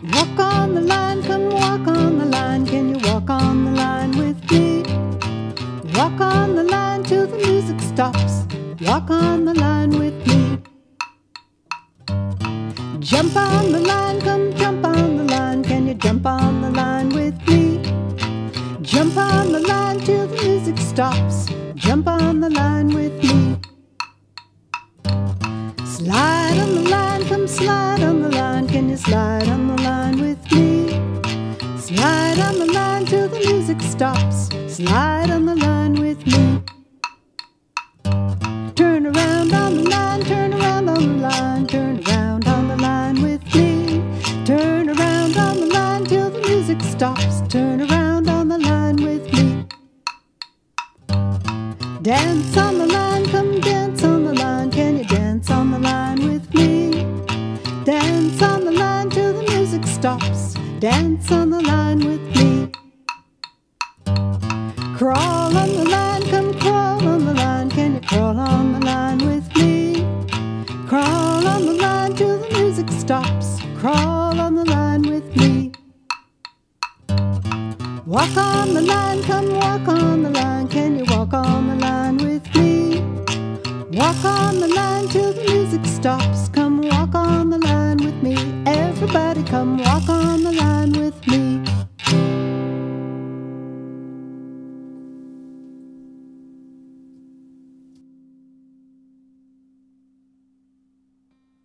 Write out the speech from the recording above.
Walk on the line, come walk on the line. Can you walk on the line with me? Walk on the line till the music stops. Walk on the line with me. Jump on the line, come jump on the line. Can you jump on the line with me? Jump on the line till the music stops. Jump on the line with me. Slide on the line, come slide on the line. Can you slide on the line with me? Slide on the line till the music stops. Slide on the line with me. Turn around on the line, turn around on the line. Turn around on the line with me. Turn around on the line till the music stops. Turn around on the line with me. Dance on the line, come dance on the line. Can you dance on the line with me? Dance on the line till the music stops. Dance on the line with me. Crawl on the line, come crawl on the line. Can you crawl on the line with me? Crawl on the line till the music stops. Crawl on the line with me. Walk on